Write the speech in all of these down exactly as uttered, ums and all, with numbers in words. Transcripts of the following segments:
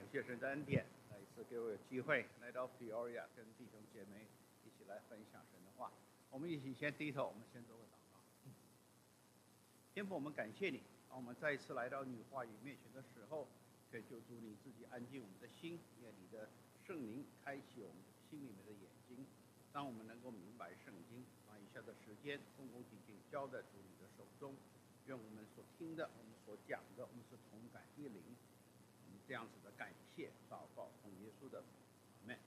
谢神的恩典，再一次给我有机会来到 Peoria， 跟弟兄姐妹一起来分享神的话。我们一起先低头，我们先做个祷告。天父，我们感谢你，当我们再一次来到你话语面前的时候，可以求主你自己安静我们的心，愿你的圣灵开启我们心里面的眼睛，让我们能够明白圣经。把以下的时间恭恭敬敬交在主你的手中，愿我们所听的，我们所讲的，我们是同感一灵。我们这样子的感谢祷告，奉耶稣的阿们。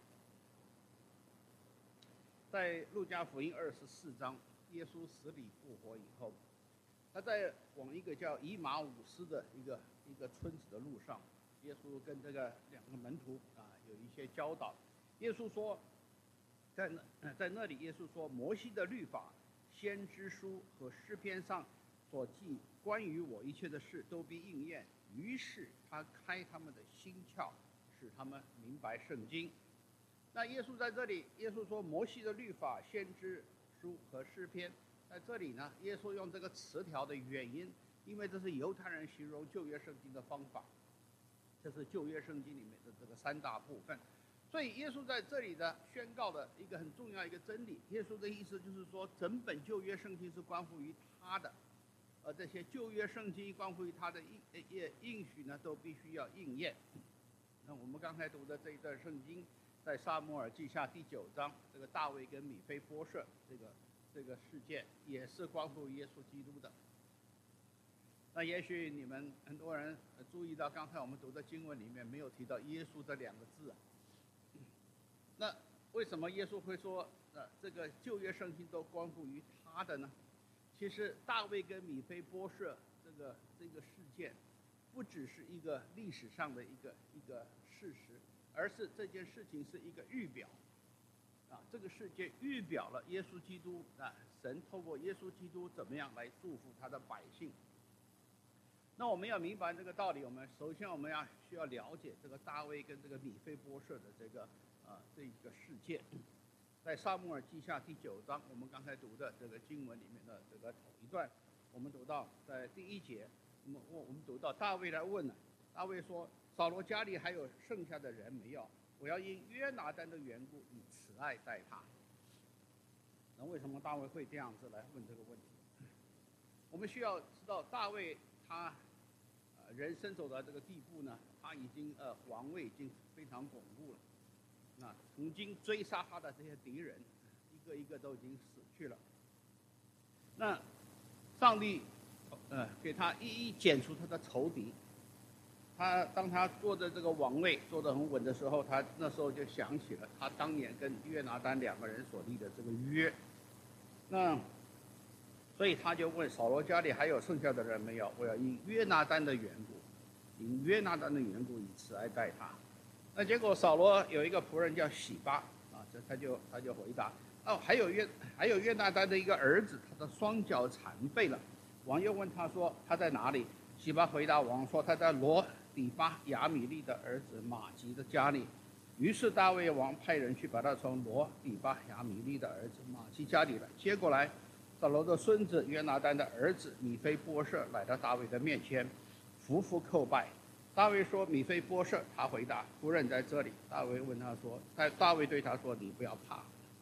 在路加福音二十四章，耶稣死里复活以后，他在往一个叫以马忤斯的一个一个村子的路上，耶稣跟这个两个门徒啊有一些教导。耶稣说，在那在那里，耶稣说，摩西的律法、先知书和诗篇上所记关于我一切的事都必应验。于是他开他们的心窍，使他们明白圣经。那耶稣在这里，耶稣说摩西的律法、先知书和诗篇，在这里呢，耶稣用这个词条的原因，因为这是犹太人形容旧约圣经的方法，这是旧约圣经里面的这个三大部分。所以耶稣在这里的宣告的一个很重要一个真理，耶稣的意思就是说，整本旧约圣经是关乎于他的。而这些旧约圣经关乎于他的应应应许呢，都必须要应验。那我们刚才读的这一段圣经，在撒母耳记下第九章，这个大卫跟米非波设这个这个事件，也是关乎耶稣基督的。那也许你们很多人注意到，刚才我们读的经文里面没有提到耶稣这两个字啊。那为什么耶稣会说，呃，这个旧约圣经都关乎于他的呢？其实大卫跟米非波设这个这个事件，不只是一个历史上的一个一个事实，而是这件事情是一个预表，啊，这个事件预表了耶稣基督啊，神透过耶稣基督怎么样来祝福他的百姓。那我们要明白这个道理，我们首先我们要需要了解这个大卫跟这个米非波设的这个啊这一个事件。在撒母耳记下第九章，我们刚才读的这个经文里面的这个头一段，我们读到在第一节，我们我们读到大卫来问了，大卫说：“扫罗家里还有剩下的人没有？我要因约拿单的缘故，以慈爱待他。”那为什么大卫会这样子来问这个问题？我们需要知道，大卫他呃人生走到这个地步呢，他已经呃王位已经非常巩固了。那曾经追杀他的这些敌人，一个一个都已经死去了。那上帝，呃，给他一一剪除他的仇敌。他当他坐着这个王位坐得很稳的时候，他那时候就想起了他当年跟约拿单两个人所立的这个约。那所以他就问扫罗家里还有剩下的人没有？我要因约拿单的缘故，因约拿单的缘故以慈爱待他。那结果扫罗有一个仆人叫洗巴啊，这他就他就回答哦，还有约还有约拿单的一个儿子，他的双脚残废了。王又问他说他在哪里？洗巴回答王说他在罗底巴亚米利的儿子马吉的家里。于是大卫王派人去把他从罗底巴亚米利的儿子马吉家里来接过来。扫罗的孙子约拿单的儿子米非波设来到大卫的面前，匍匐叩拜。大卫说：“米非波设。”他回答：“夫人在这里。”大卫问他说：“大卫对他说，你不要怕。”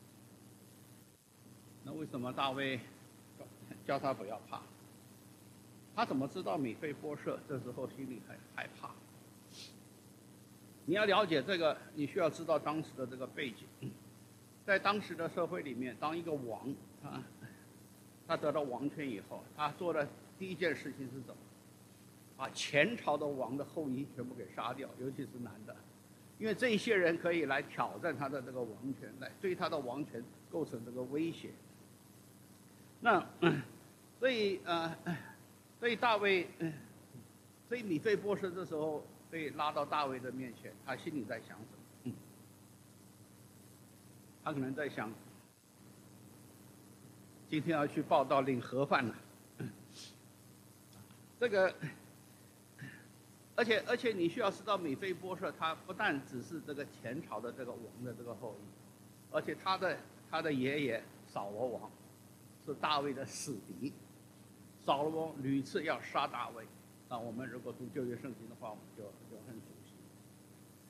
那为什么大卫叫他不要怕？他怎么知道米非波设这时候心里很害怕？你要了解这个，你需要知道当时的这个背景。在当时的社会里面，当一个王啊，他得到王权以后，他做的第一件事情是什么？把前朝的王的后裔全部给杀掉，尤其是男的，因为这些人可以来挑战他的这个王权，来对他的王权构成这个威胁。那所以呃，所以大卫，所以米非波设这时候被拉到大卫的面前，他心里在想什么？嗯，他可能在想，今天要去报道领盒饭了。这个。而且而且你需要知道，米非波设他不但只是这个前朝的这个王的这个后裔，而且他的他的爷爷扫罗王是大卫的死敌，扫罗王屡次要杀大卫。那我们如果读旧约圣经的话，我们就就很熟悉。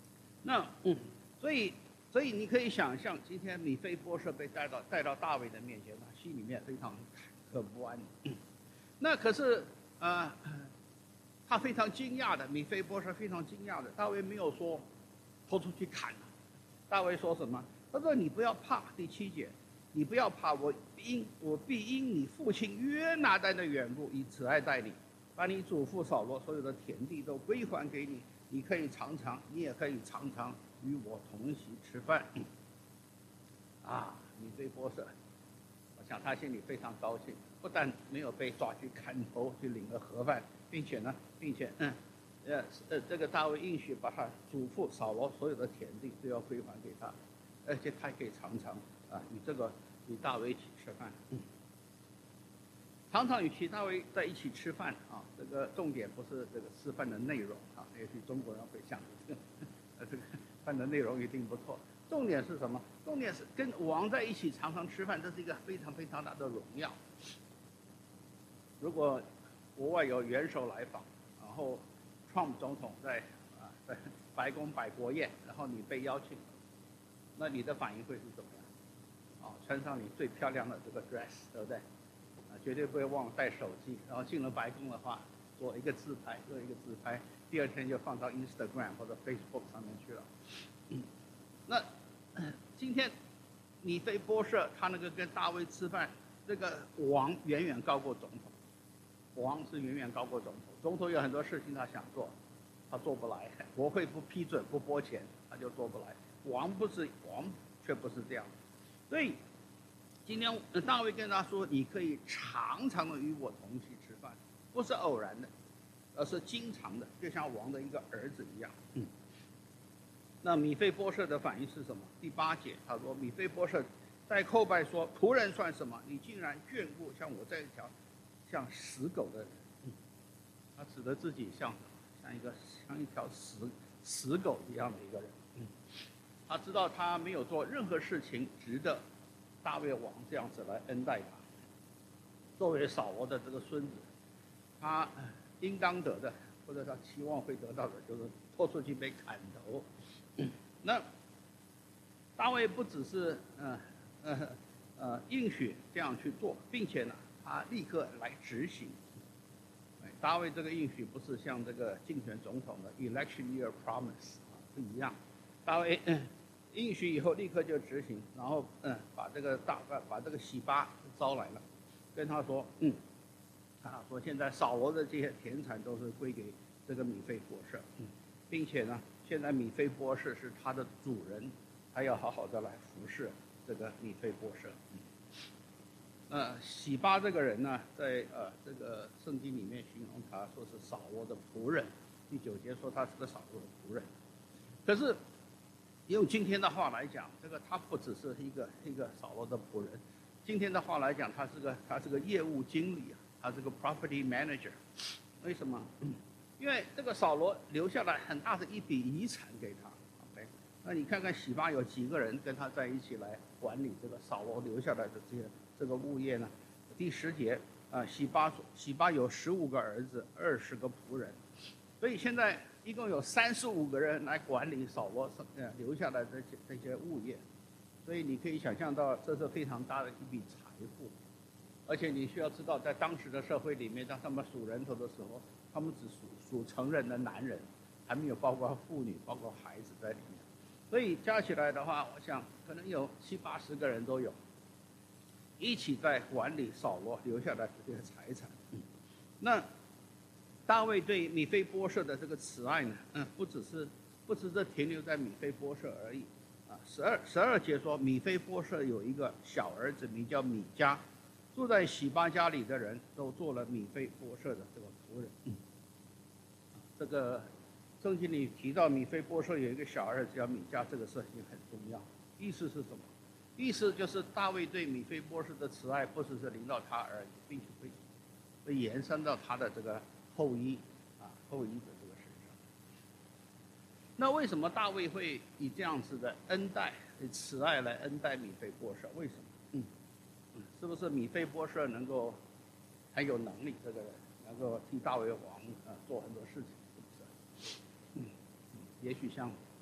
那嗯，所以所以你可以想象，今天米非波设被带到带到大卫的面前，他心里面非常坎坷不安。那可是呃，他非常惊讶的，米非波设非常惊讶的，大卫没有说拖出去砍。大卫说什么？他说：“你不要怕。”第七节，你不要怕，我因我必因你父亲约拿单的缘故，以慈爱待你，把你祖父扫罗所有的田地都归还给你。你可以常常，你也可以常常与我同席吃饭。啊，米非波设，我想他心里非常高兴，不但没有被抓去砍头去领了盒饭，并且呢，并且嗯，呃呃，这个大卫应许把他祖父扫罗所有的田地都要归还给他，而且他可以常常啊与这个与大卫一起吃饭。嗯常常与其他位在一起吃饭啊，这个重点不是这个吃饭的内容啊，也许中国人会想这个，呃，这个饭的内容一定不错。重点是什么？重点是跟王在一起常常吃饭，这是一个非常非常大的荣耀。如果国外有元首来访，然后 Trump 总统在啊在白宫摆国宴，然后你被邀请，那你的反应会是怎么样？啊，穿上你最漂亮的这个 dress， 对不对？啊，绝对不会忘了带手机，然后进了白宫的话，做一个自拍，做一个自拍，第二天就放到 Instagram 或者 Facebook 上面去了。嗯，那今天米非波设他那个跟大卫吃饭，这个王远远高过总统，王是远远高过总统，总统有很多事情他想做，他做不来，国会不批准不拨钱，他就做不来。王不是王，却不是这样，所以。今天大卫跟他说：“你可以常常的与我同席吃饭，不是偶然的，而是经常的，就像王的一个儿子一样。”嗯。那米非波设的反应是什么？第八节他说：“米非波设在叩拜说：‘仆人算什么？你竟然眷顾像我这一条像死狗的人。’嗯。他指的自己像像一个像一条死死狗一样的一个人。嗯。他知道他没有做任何事情值得。”大卫王这样子来恩待他，作为扫罗的这个孙子，他应当得的，或者他期望会得到的，就是拖出去被砍头。那大卫不只是呃呃呃应许这样去做，并且呢，他立刻来执行。大卫这个应许不是像这个竞选总统的 election year promise 啊不一样，大卫。嗯应许以后立刻就执行，然后嗯把这个大把把这个洗巴招来了，跟他说嗯，啊说现在扫罗的这些田产都是归给这个米非波设，嗯，并且呢现在米非波设是他的主人，他要好好的来服侍这个米非波设。嗯，呃洗巴这个人呢，在呃这个圣经里面形容他说是扫罗的仆人，第九节说他是个扫罗的仆人，可是。用今天的话来讲，这个他不只是一个一个扫罗的仆人，今天的话来讲，他是个他是个业务经理啊，他是个 property manager。为什么？因为这个扫罗留下来很大的一笔遗产给他。OK， 那你看看洗巴有几个人跟他在一起来管理这个扫罗留下来的这些这个物业呢？第十节啊，洗巴洗巴有十五个儿子，二十个仆人，所以现在。一共有三十五个人来管理扫罗呃留下来的这些这些物业，所以你可以想象到这是非常大的一笔财富，而且你需要知道，在当时的社会里面，当他们数人头的时候，他们只数数成人的男人，还没有包括妇女、包括孩子在里面，所以加起来的话，我想可能有七八十个人都有，一起在管理扫罗留下来的这些财产。那。大卫对米非波设的这个慈爱呢，嗯，不只是不只是停留在米非波设而已，啊，十二十二节说米非波设有一个小儿子名叫米迦，住在洗巴家里的人都做了米非波设的这个仆人。嗯，这个圣经里提到米非波设有一个小儿子叫米迦，这个事情很重要。意思是什么？意思就是大卫对米非波设的慈爱，不只是临到他而已，并且会会延伸到他的这个。后裔啊，后裔的这个身上。那为什么大卫会以这样子的恩待、慈爱来恩待米非波设？为什么？嗯，是不是米非波设能够很有能力？这个人能够替大卫王啊做很多事情，是不是？嗯，也许像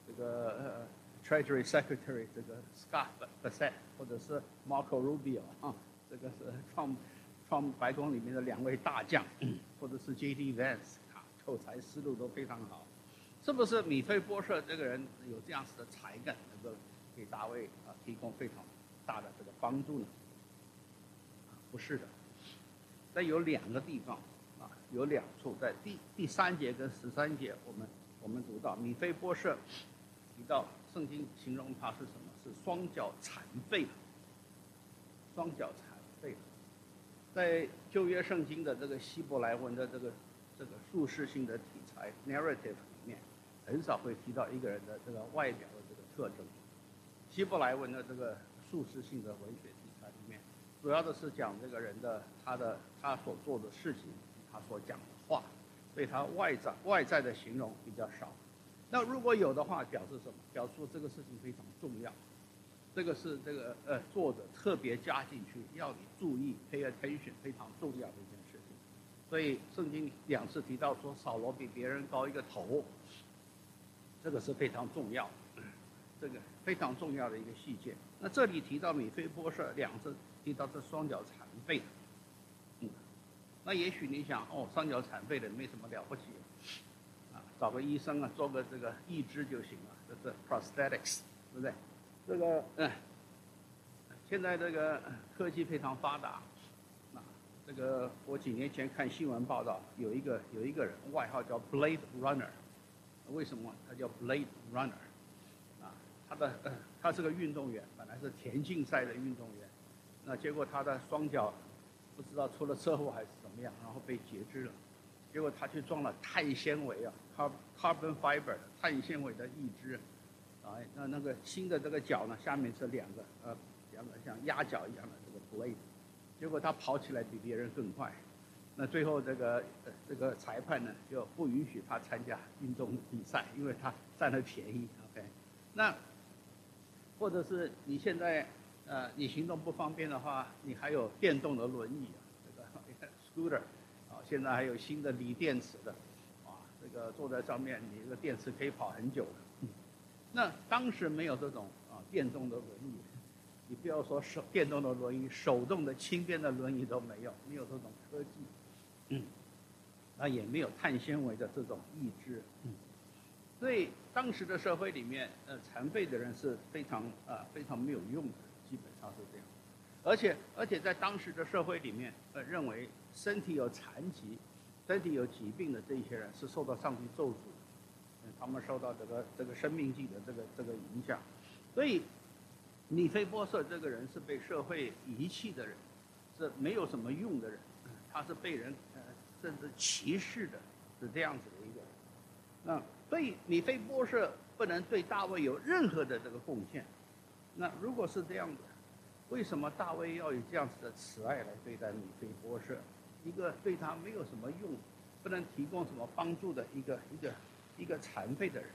这个呃 Treasury Secretary 这个 Scott Bessent 或者是 Marco Rubio 啊，这个是创创白宫里面的两位大将，或者是 J D Vance 啊，口才思路都非常好。是不是米非波设这个人有这样子的才干，能够给大卫啊提供非常大的这个帮助呢？不是的，在有两个地方啊，有两处，在第第三节跟十三节，我们我们读到米非波设提到圣经形容他是什么？是双脚残废的，双脚残废的。在旧约圣经的这个希伯来文的这个这个叙事性的题材 narrative 里面，很少会提到一个人的这个外表的这个特征。希伯来文的这个叙事性的文学题材里面，主要的是讲这个人的他的他所做的事情，他所讲的话，所以他外在外在的形容比较少。那如果有的话，表示什么？表示这个事情非常重要，这个是这个呃作者特别加进去，要你注意 pay attention， 非常重要的一件事情。所以圣经两次提到说扫罗比别人高一个头，这个是非常重要，这个非常重要的一个细节。那这里提到米非波设两次提到这双脚残废，嗯，那也许你想哦，双脚残废的没什么了不起。找个医生啊，做个这个义肢就行了，这是 prosthetics， 对不对？这个嗯，现在这个科技非常发达，啊，这个我几年前看新闻报道，有一个有一个人外号叫 Blade Runner， 为什么他叫 Blade Runner？ 啊，他的呃他是个运动员，本来是田径赛的运动员，那结果他的双脚不知道出了车祸还是怎么样，然后被截肢了。结果他去装了碳纤维啊 ，carbon fiber 碳纤维的义肢，啊，那那个新的这个脚呢，下面是两个呃两个像鸭脚一样的这个 blade， 结果他跑起来比别人更快，那最后这个呃这个裁判呢就不允许他参加运动比赛，因为他占了便宜 ，OK， 那或者是你现在呃你行动不方便的话，你还有电动的轮椅啊，这个 scooter。现在还有新的锂电池的，啊，这个坐在上面，你这个电池可以跑很久的。嗯、那当时没有这种啊电动的轮椅，你不要说手电动的轮椅，手动的轻便的轮椅都没有，没有这种科技，嗯，那也没有碳纤维的这种义肢，嗯，所以当时的社会里面，呃，残废的人是非常啊、呃、非常没有用的，基本上是这样。而且而且在当时的社会里面，呃，认为身体有残疾、身体有疾病的这一些人是受到上帝咒诅的，他们受到这个这个生命纪的这个这个影响，所以米非波设这个人是被社会遗弃的人，是没有什么用的人，他是被人呃甚至歧视的，是这样子的一个人。那所以米非波设不能对大卫有任何的这个贡献。那如果是这样的，为什么大卫要以这样子的慈爱来对待米非波设，一个对他没有什么用、不能提供什么帮助的一个一个一个残废的人？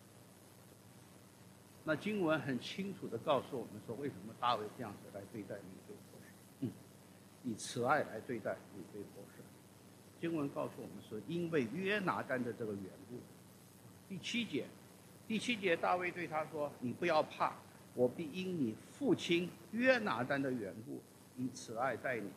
那经文很清楚地告诉我们说，为什么大卫这样子来对待米非波设，嗯，以慈爱来对待米非波设。经文告诉我们说，因为约拿单的这个缘故。第七节，第七节大卫对他说：“你不要怕。”我必因你父亲约拿单的缘故，以慈爱待你。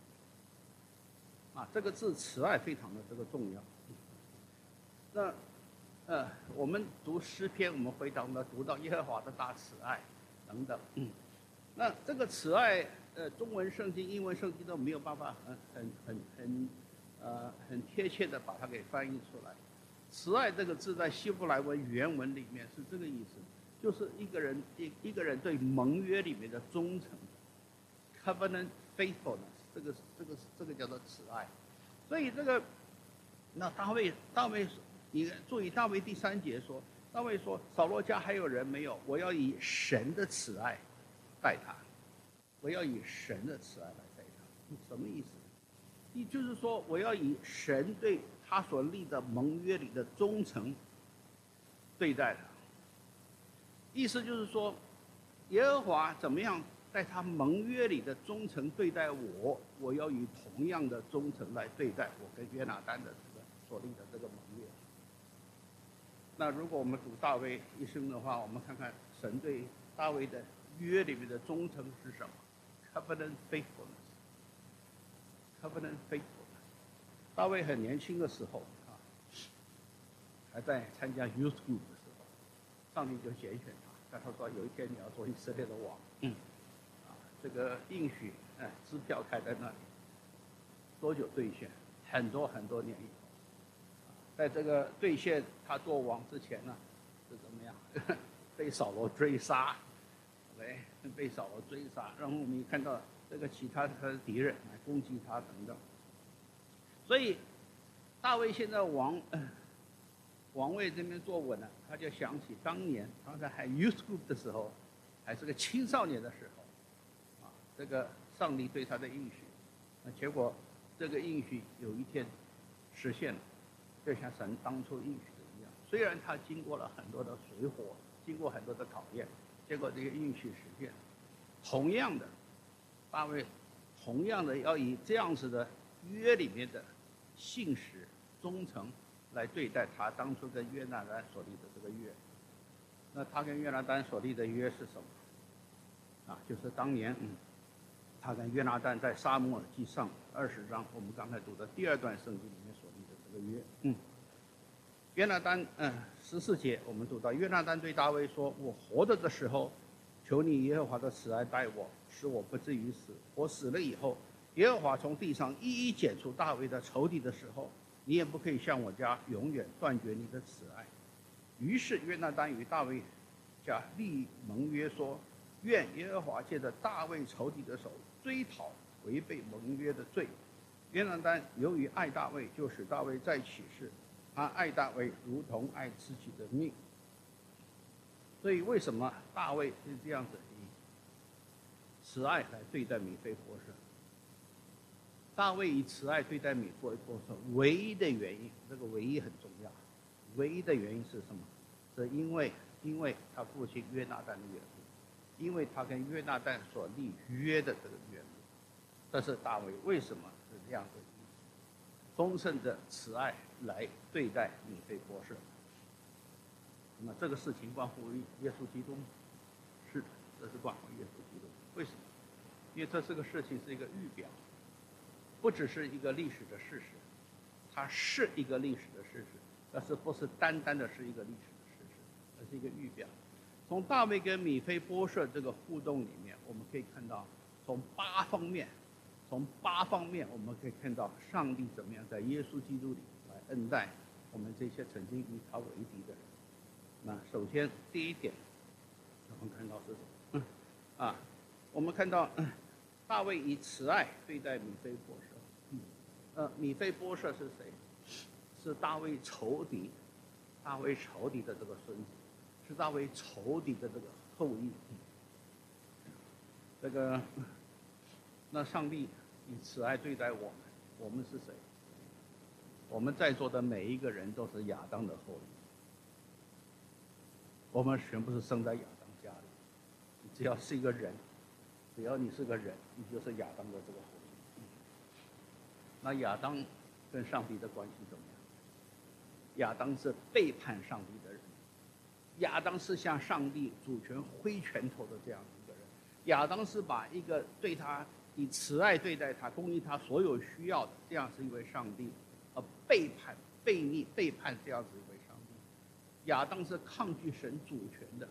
啊，这个字慈爱非常的这个重要。那，呃，我们读诗篇，我们回到我们读到耶和华的大慈爱等等。嗯，那这个慈爱，呃，中文圣经、英文圣经都没有办法很很很很，呃，很贴切的把它给翻译出来。慈爱这个字在希伯来文原文里面是这个意思。就是一个人一一个人对盟约里面的忠诚 ，covenant faithfulness， 这个这个这个叫做慈爱。所以这个，那大卫大卫，你注意大卫第三节说，大卫说扫罗家还有人没有？我要以神的慈爱待他，我要以神的慈爱来待他，什么意思？也就是说，我要以神对他所立的盟约里的忠诚对待他。意思就是说，耶和华怎么样在他盟约里的忠诚对待我，我要以同样的忠诚来对待我跟约拿单的这个所立的这个盟约。 那如果我们读大卫一生的话，我们看看神对大卫的约里面的忠诚是什么 ？Covenant faithfulness。Covenant faithfulness。大卫很年轻的时候啊，还在参加 Youth Group 的时候，上帝就拣选他，跟他说有一天你要做以色列的王。嗯。啊，这个应许，哎，支票开在那里，多久兑现？很多很多年以后。在这个兑现他做王之前呢，是怎么样？被扫罗追杀，对，被扫罗追杀，然后我们也看到这个其他的敌人来攻击他等等。所以大卫现在王王位这边坐稳了，他就想起当年他在还 Youth Group 的时候，还是个青少年的时候，啊，这个上帝对他的应许，那结果这个应许有一天实现了。就像神当初应许的一样，虽然他经过了很多的水火，经过很多的考验，结果这个应许实现。同样的，大卫同样的要以这样子的约里面的信实、忠诚来对待他当初跟约拿单所立的这个约。那他跟约拿单所立的约是什么？啊，就是当年嗯，他跟约拿单在撒母耳记上二十章，我们刚才读的第二段圣经里面所立的这个约。嗯，约拿单，嗯，十四节我们读到，约拿单对大卫说：“我活着的时候，求你耶和华的慈爱待我，使我不至于死。我死了以后，耶和华从地上一一剪除大卫的仇敌的时候，你也不可以向我家永远断绝你的慈爱。”于是约拿单与大卫家立盟约说：“愿耶和华借着大卫仇敌的手追讨违背盟约的罪。”约拿单由于爱大卫，就使大卫再起誓，他爱大卫如同爱自己的命。所以为什么大卫是这样子以慈爱来对待米非波设？大卫以慈爱对待米非波设，唯一的原因，这个唯一很重要，唯一的原因是什么？是因为因为他父亲约拿单的缘故，因为他跟约拿单所立约的这个缘故。这是大卫为什么是这样的丰盛的慈爱来对待米非波设。那么这个事情关乎耶稣基督，是的，这是关乎耶稣基督。为什么？因为这是个事情，是一个预表，不只是一个历史的事实，它是一个历史的事实，但是不是单单的是一个历史的事实，而是一个预表。从大卫跟米非波设这个互动里面，我们可以看到，从八方面，从八方面我们可以看到上帝怎么样在耶稣基督里来恩待我们这些曾经与他为敌的人。那首先第一点，我们看到是什么？嗯，啊，我们看到、嗯、大卫以慈爱对待米非波设。嗯，呃，米非波设是谁？是大卫仇敌，大卫仇敌的这个孙子，是大卫仇敌的这个后裔。嗯、这个，那上帝以慈爱对待我们，我们是谁？我们在座的每一个人都是亚当的后裔。我们全部是生在亚当家里，你只要是一个人，只要你是个人，你就是亚当的这个后裔。嗯、那亚当跟上帝的关系怎么样？亚当是背叛上帝的人，亚当是向上帝主权挥拳头的这样一个人，亚当是把一个对他以慈爱对待他、供应他所有需要的这样是一位上帝，而背叛、背逆、背叛这样子一位上帝。亚当是抗拒神主权的。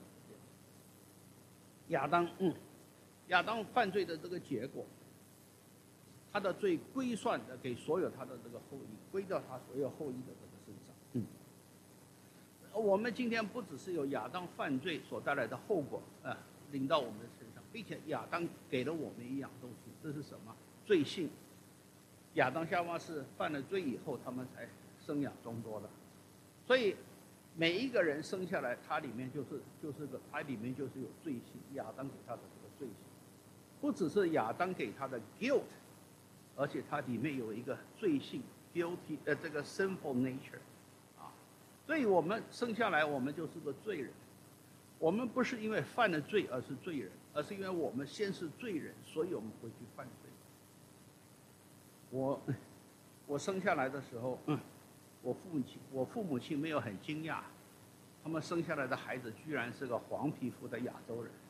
亚当，嗯，亚当犯罪的这个结果，他的罪归算的给所有他的这个后裔，归到他所有后裔的这个身上。嗯，我们今天不只是有亚当犯罪所带来的后果啊、呃，临到我们的身上，并且亚当给了我们一样东西，这是什么？罪性。亚当夏娃是犯了罪以后，他们才生养众多的，所以每一个人生下来，他里面就是就是个，他里面就是有罪性。亚当给他的这个罪性，不只是亚当给他的 guilt， 而且它里面有一个罪性 guilty 的这个 sinful nature， 啊，所以我们生下来我们就是个罪人。我们不是因为犯了罪而是罪人，而是因为我们先是罪人，所以我们会去犯罪。我我生下来的时候，嗯，我父母亲我父母亲没有很惊讶， 们生下来的孩子居然是个黄皮肤的亚洲人。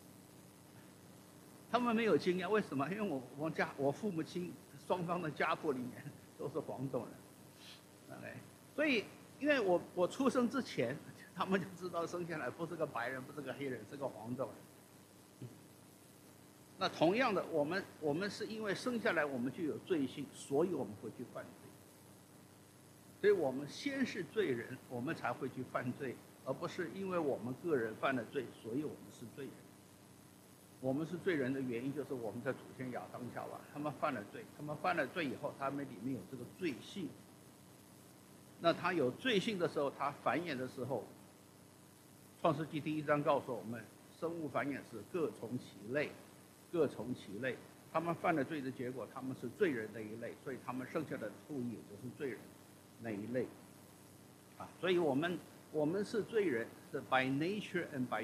他们没有经验，为什么？因为我我家我父母亲双方的家谱里面都是黄种人，OK，所以因为我我出生之前，他们就知道生下来不是个白人，不是个黑人，是个黄种人。那同样的，我们我们是因为生下来我们就有罪性，所以我们会去犯罪。所以我们先是罪人，我们才会去犯罪，而不是因为我们个人犯了罪，所以我们是罪人。我们是罪人的原因就是我们的祖先亚当夏娃，他们犯了罪，他们犯了罪以后，他们里面有这个罪性。那他有罪性的时候，他繁衍的时候，创世纪第一章告诉我们，生物繁衍是各从其类，各从其类。他们犯了罪的结果，他们是罪人的一类，所以他们剩下的后裔也就是罪人那一类。啊，所以我们我们是罪人，是 by nature and by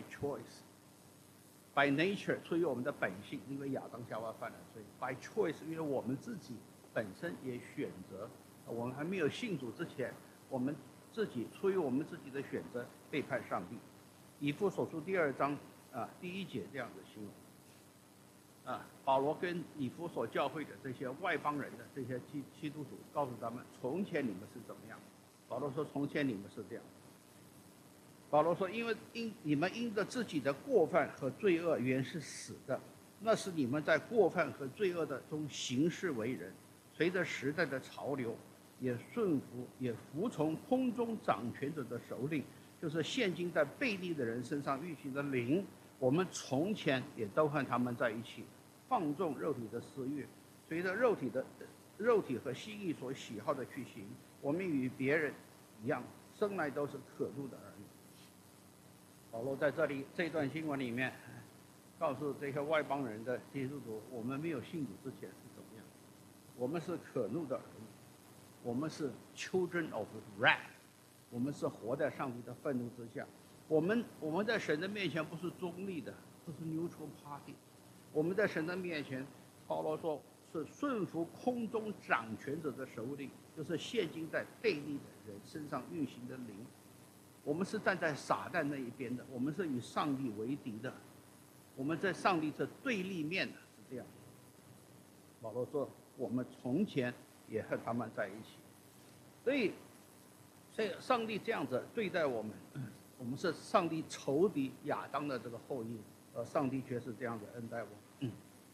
choice。by nature 出于我们的本性，因为亚当夏娃犯了罪。by choice 因为我们自己本身也选择，我们还没有信主之前，我们自己出于我们自己的选择背叛上帝。以弗所书第二章啊第一节这样的新闻。啊，保罗跟以弗所教会的这些外邦人的这些基基督徒告诉他们，从前你们是怎么样？保罗说，从前你们是这样。保罗说，因为因你们因着自己的过犯和罪恶原是死的，那是你们在过犯和罪恶的中行事为人，随着时代的潮流，也顺服也服从空中掌权者的首领，就是现今在悖逆的人身上运行的灵。我们从前也都和他们在一起，放纵肉体的私欲，随着肉体的肉体和心意所喜好的去行。我们与别人一样，生来都是可怒的儿女。保罗在这里这段新闻里面，告诉这些外邦人的基督徒，我们没有信主之前是怎么样？我们是可怒的儿女，我们是 children of wrath， 我们是活在上帝的愤怒之下。我们我们在神的面前不是中立的，不是 neutral party。我们在神的面前，保罗说是顺服空中掌权者的首领，就是现今在悖逆的人身上运行的灵。我们是站在撒旦那一边的，我们是与上帝为敌的，我们在上帝这对立面的，是这样。保罗说，我们从前也和他们在一起，所以，所以上帝这样子对待我们，我们是上帝仇敌亚当的这个后裔，而上帝却是这样子恩待我们。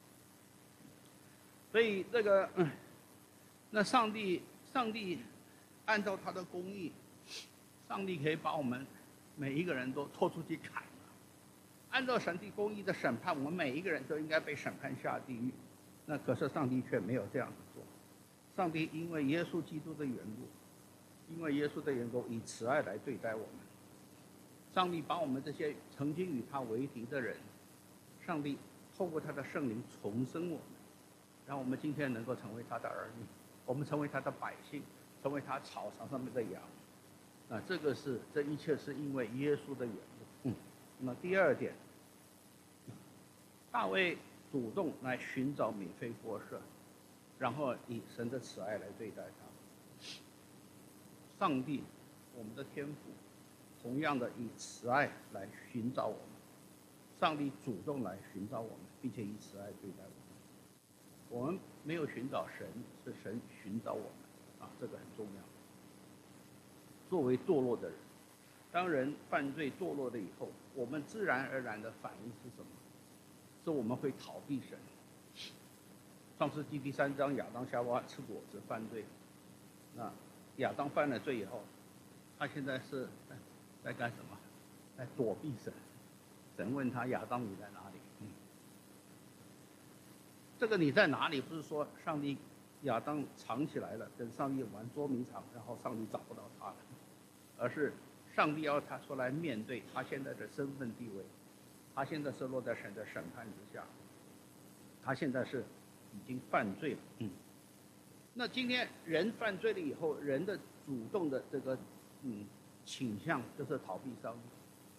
所以这个，那上帝，上帝按照他的公义。上帝可以把我们每一个人都拖出去砍了，按照上帝公义的审判，我们每一个人都应该被审判下地狱。那可是上帝却没有这样子做。上帝因为耶稣基督的缘故，因为耶稣的缘故，以慈爱来对待我们。上帝把我们这些曾经与他为敌的人，上帝透过他的圣灵重生我们，让我们今天能够成为他的儿女，我们成为他的百姓，成为他草场上面的羊。啊，这个是这一切是因为耶稣的缘故。嗯，那么第二点，大卫主动来寻找米非波设，然后以神的慈爱来对待他。上帝，我们的天父，同样的以慈爱来寻找我们。上帝主动来寻找我们，并且以慈爱对待我们。我们没有寻找神，是神寻找我们。啊，这个很重要。作为堕落的人，当人犯罪堕落了以后，我们自然而然的反应是什么？是我们会逃避神。创世纪第三章，亚当夏娃吃果子犯罪，那亚当犯了罪以后，他现在是在在干什么？在躲避神。神问他：亚当，你在哪里？嗯，这个你在哪里？不是说上帝亚当藏起来了，跟上帝玩捉迷藏，然后上帝找不到他了。而是上帝要他出来面对他现在的身份地位，他现在是落在神的审判之下，他现在是已经犯罪了。嗯，那今天人犯罪了以后，人的主动的这个嗯倾向就是逃避上帝，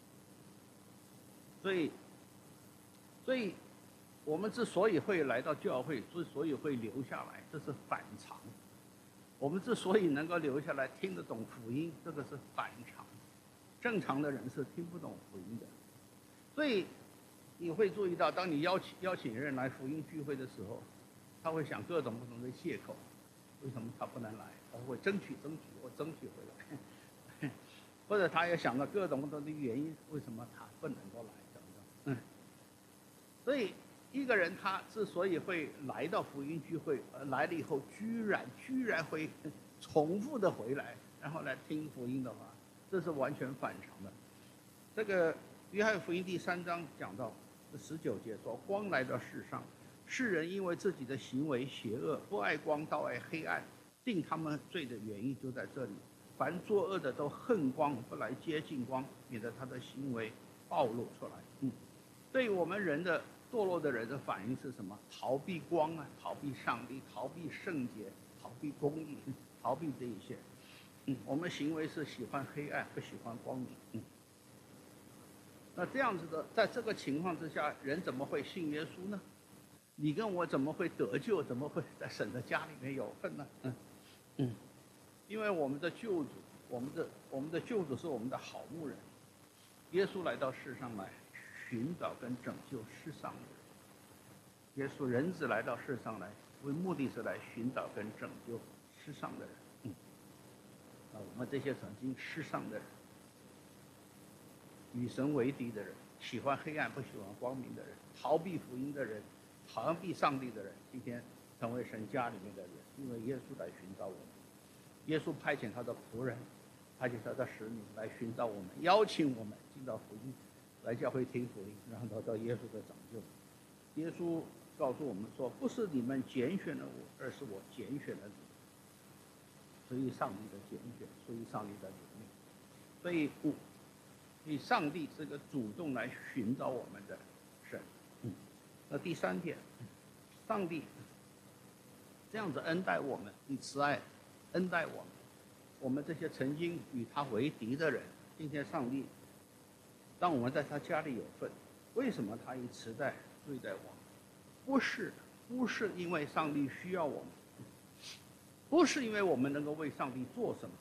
所以，所以我们之所以会来到教会，之所以会留下来，这是反常。我们之所以能够留下来听得懂福音，这个是反常。 正常的人是听不懂福音的。所以你会注意到，当你邀请邀请人来福音聚会的时候，他会想各种不同的借口，为什么他不能来？他会争取争取，我争取回来，或者他也想到各种不同的原因，为什么他不能够来等等。嗯，所以一个人他之所以会来到福音聚会，而来了以后居然居然会重复的回来，然后来听福音的话，这是完全反常的。这个约翰福音第三章讲到十九节说，光来到世上，世人因为自己的行为邪恶，不爱光，倒爱黑暗，定他们罪的原因就在这里。凡作恶的都恨光，不来接近光，免得他的行为暴露出来。嗯，对于我们人的堕落的人的反应是什么？逃避光啊，逃避上帝，逃避圣洁，逃避公义，逃避这一些。嗯，我们行为是喜欢黑暗，不喜欢光明。嗯，那这样子的，在这个情况之下，人怎么会信耶稣呢？你跟我怎么会得救？怎么会在神的家里面有份呢？嗯嗯，因为我们的救主，我们的我们的救主是我们的好牧人，耶稣来到世上来寻找跟拯救世上的人。耶稣人子来到世上来，为目的是来寻找跟拯救世上的人。嗯，那我们这些曾经世上的人，与神为敌的人，喜欢黑暗不喜欢光明的人，逃避福音的人，逃避上帝的人，今天成为神家里面的人，因为耶稣来寻找我们。耶稣派遣他的仆人，派遣他的使女来寻找我们，邀请我们进到福音，来教会听福音，然后得到耶稣的拯救。耶稣告诉我们说，不是你们拣选了我，而是我拣选了你。所以上帝的拣选，所以上帝的怜悯，所以不，所以上帝是个主动来寻找我们的神。嗯，那第三点，上帝这样子恩待我们，以慈爱恩待我们，我们这些曾经与他为敌的人，今天上帝让我们在他家里有份。为什么他以慈爱对待我们？不是不是因为上帝需要我们，不是因为我们能够为上帝做什么。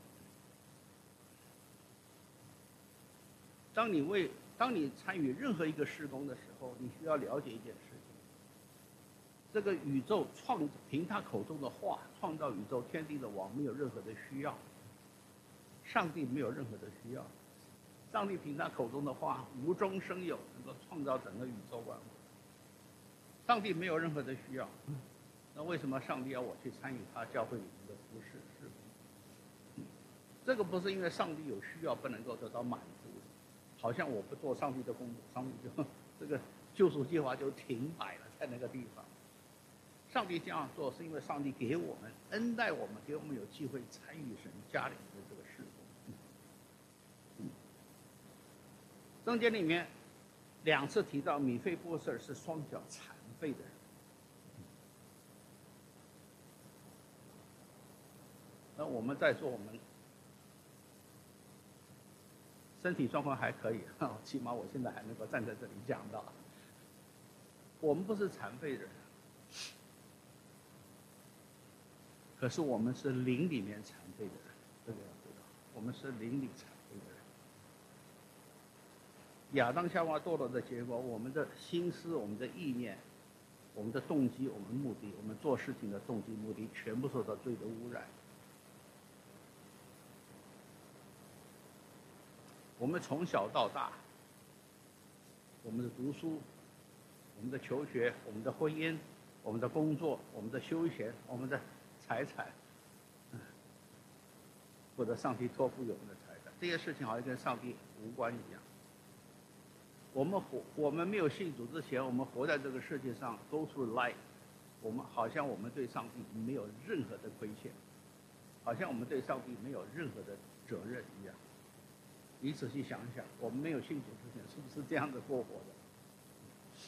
当你为当你参与任何一个事工的时候，你需要了解一件事情：这个宇宙创凭他口中的话创造宇宙天地的王，没有任何的需要。上帝没有任何的需要，上帝凭他口中的话无中生有，能够创造整个宇宙万物。上帝没有任何的需要，那为什么上帝要我去参与他教会里面的服事事工？这个不是因为上帝有需要不能够得到满足，好像我不做上帝的工作，上帝就这个救赎计划就停摆了在那个地方。上帝这样做是因为上帝给我们恩待我们，给我们有机会参与神家里面的这个事工。嗯，圣经里面两次提到米非波设是双脚残废的人。那我们在座，我们身体状况还可以，起码我现在还能够站在这里讲到。我们不是残废的人，可是我们是灵里面残废的人，这个要知道，我们是灵里残废的人。亚当夏娃堕落的结果，我们的心思、我们的意念、我们的动机、我们目的、我们做事情的动机目的，全部受到罪的污染。我们从小到大，我们的读书、我们的求学、我们的婚姻、我们的工作、我们的休闲、我们的财产，或者上帝托付给我们的财产，这些事情好像跟上帝无关一样。我们活，我们没有信主之前，我们活在这个世界上 ，go through life， 我们好像我们对上帝没有任何的亏欠，好像我们对上帝没有任何的责任一样。你仔细想想，我们没有信主之前，是不是这样的过活的？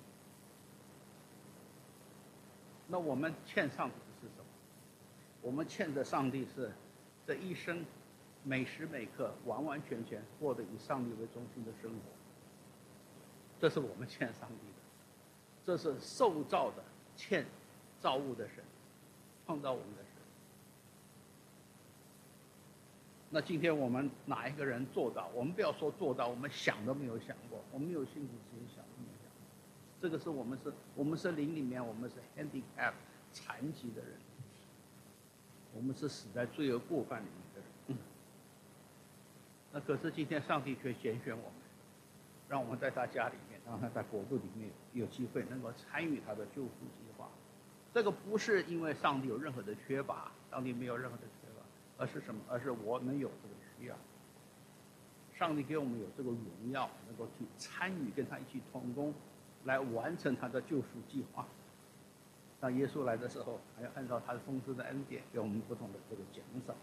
那我们欠上帝的是什么？我们欠的上帝是这一生每时每刻完完全全过得以上帝为中心的生活。这是我们欠上帝的，这是受造的欠造物的神，创造我们的神。 那今天我们哪一个人做到？我们不要说做到，我们想都没有想过，我们没有信主之前想都没有想过。这个是我们是，我们是灵里面，我们是 handicap 残疾的人，我们是死在罪恶过犯里面的人。嗯、那可是今天上帝却拣选我们，让我们在他家里面，让他在国度里面有机会能够参与他的救赎计划。这个不是因为上帝有任何的缺乏，上帝没有任何的缺乏，而是什么？而是我们有这个需要。上帝给我们有这个荣耀，能够去参与跟他一起同工，来完成他的救赎计划。当耶稣来的时候，还要按照他的丰盛的恩典，给我们不同的这个奖赏。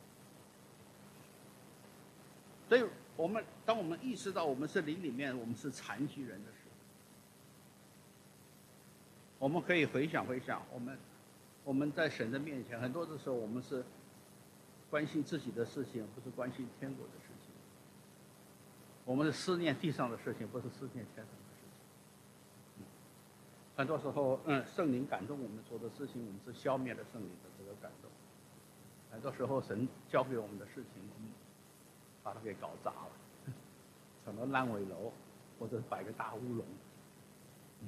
所以，我们当我们意识到我们是灵里面，我们是残疾人的时候，我们可以回想回想，我们我们在神的面前，很多的时候我们是关心自己的事情，不是关心天国的事情。我们是思念地上的事情，不是思念天上的事情。很多时候，嗯，圣灵感动我们做的事情，我们是消灭了圣灵的这个感动。很多时候，神交给我们的事情，我们把它给搞砸了，成了烂尾楼，或者摆个大乌龙。嗯，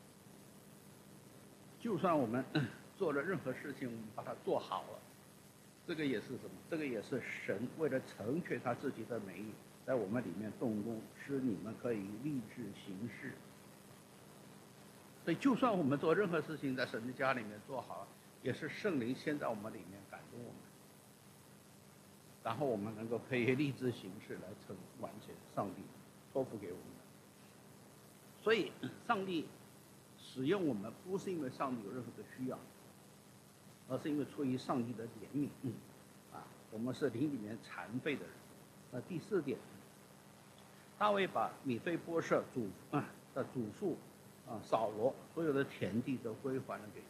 就算我们做了任何事情，我们把它做好了，这个也是什么？这个也是神为了成全他自己的美意，在我们里面动工，使你们可以立志行事。所以，就算我们做任何事情，在神的家里面做好，也是圣灵先在我们里面感动我们，然后我们能够可以立志行事来成完成上帝托付给我们的。所以，上帝使用我们，不是因为上帝有任何的需要，而是因为出于上帝的怜悯。嗯，啊，我们是灵里面残废的人。那第四点，大卫把米非波设祖啊的祖父啊扫罗所有的田地都归还了给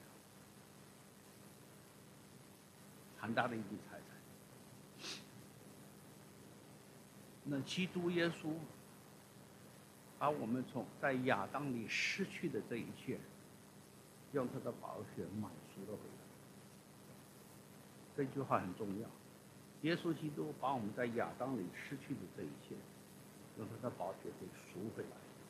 他，很大的一笔财产。那基督耶稣把我们从在亚当里失去的这一切，用他的宝血买赎了回来。这句话很重要。耶稣基督把我们在亚当里失去的这一切，用他的宝血给赎回来。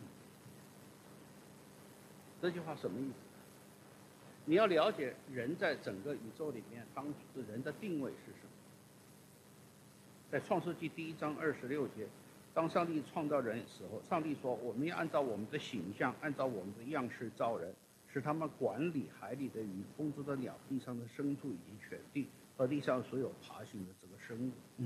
这句话什么意思？你要了解人在整个宇宙里面，当人的定位是什么？在创世纪第一章二十六节，当上帝创造人的时候，上帝说：“我们要按照我们的形象，按照我们的样式造人，使他们管理海里的鱼、空中的鸟、地上的牲畜以及全地和地上所有爬行的这个生物。”嗯。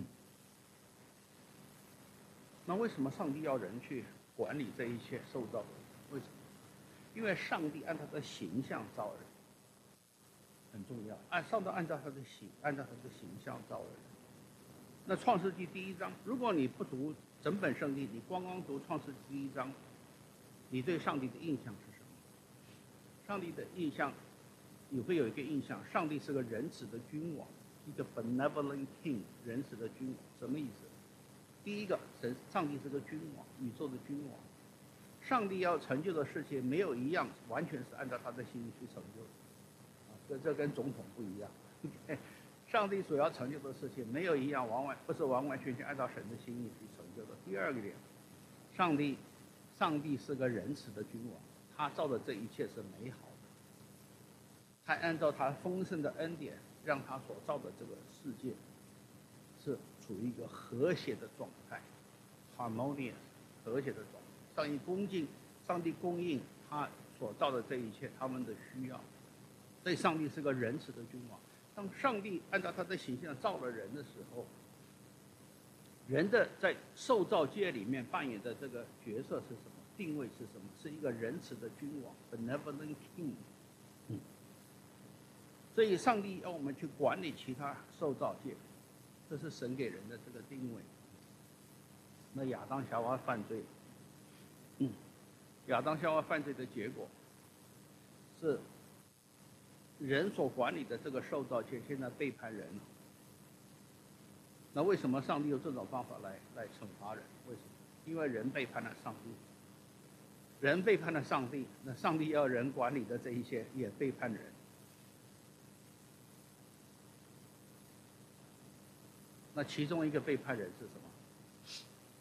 那为什么上帝要人去管理这一切受造的？为什么？因为上帝按他的形象造人，很重要。按上帝按照他的形，按照他的形象造人。那创世纪第一章，如果你不读整本圣经，你光光读创世纪第一章，你对上帝的印象是什么？上帝的印象，你会有一个印象，上帝是个仁慈的君王，一个 benevolent king， 仁慈的君王。什么意思？第一个，神上帝是个君王，宇宙的君王。上帝要成就的事情，没有一样完全是按照他的心意去成就的，啊，这这跟总统不一样。上帝所要成就的事情，没有一样完完不是完完全全按照神的心意去成就的。第二个点，上帝，上帝是个仁慈的君王，他造的这一切是美好的，他按照他丰盛的恩典，让他所造的这个世界是处于一个和谐的状态 ，harmonious， 和谐的状态。上帝供应，上帝供应他所造的这一切他们的需要，所以上帝是个仁慈的君王。当上帝按照他的形象造了人的时候，人的在受造界里面扮演的这个角色是什么？定位是什么？是一个仁慈的君王 ，benevolent king。嗯。所以，上帝要我们去管理其他受造界，这是神给人的这个定位。那亚当夏娃犯罪，嗯，亚当夏娃犯罪的结果是。人所管理的这个受造界现在背叛人了，那为什么上帝用这种方法来来惩罚人？为什么？因为人背叛了上帝，人背叛了上帝，那上帝要人管理的这一切也背叛人。 那其中一个背叛人是什么？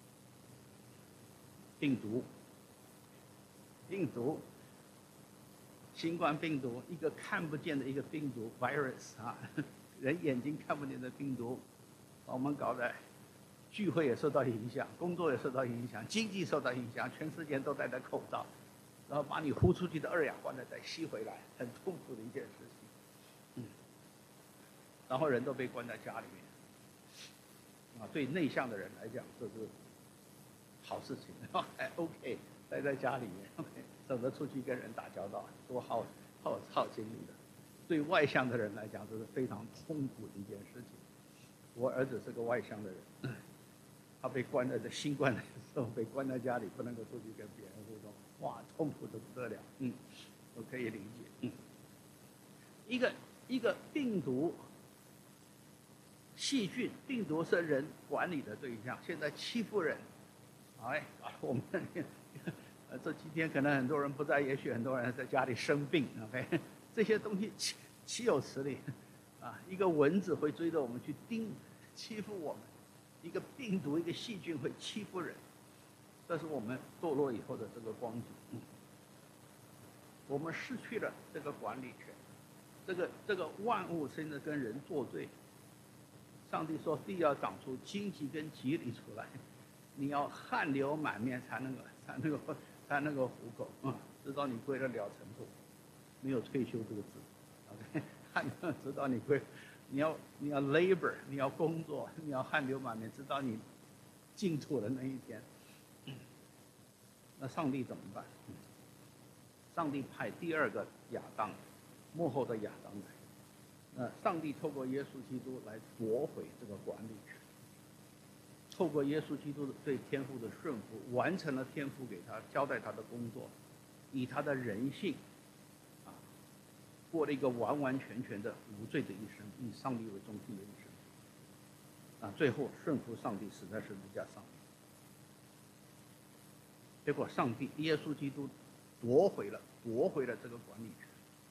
病毒。病毒，新冠病毒，一个看不见的一个病毒 virus 啊，人眼睛看不见的病毒，把我们搞得聚会也受到影响，工作也受到影响，经济受到影响，全世界都戴着口罩，然后把你呼出去的二氧化碳再吸回来，很痛苦的一件事情。嗯，然后人都被关在家里面，啊，对内向的人来讲这是好事情，还 OK。待在家里面，省得出去跟人打交道，多耗耗耗精力的。对外向的人来讲，这是非常痛苦的一件事情。我儿子是个外向的人，他被关在这新冠的时候，被关在家里，不能够出去跟别人互动，哇，痛苦的不得了。嗯，我可以理解。嗯，一个一个病毒、细菌，病毒是人管理的对象，现在欺负人，哎，我们。这几天可能很多人不在，也许很多人在家里生病 ，OK， 这些东西岂岂有此理啊！一个蚊子会追着我们去叮，欺负我们；一个病毒、一个细菌会欺负人，这是我们堕落以后的这个光景。嗯，我们失去了这个管理权，这个这个万物现在跟人作对。上帝说，地要长出荆棘跟棘藜出来，你要汗流满面才能够才能够。才能够糊口啊，直到你归了了尘土，没有退休这个字 ，OK， 汗直到你归，你要你要 labor， 你要工作，你要汗流满面，直到你净土的那一天。那上帝怎么办？上帝派第二个亚当，幕后的亚当来。那上帝透过耶稣基督来夺回这个管理权。透过耶稣基督对天父的顺服，完成了天父给他交代他的工作，以他的人性，啊，过了一个完完全全的无罪的一生，以上帝为中心的一生，啊，最后顺服上帝，死在十字架上。结果上帝耶稣基督夺回了夺回了这个管理权，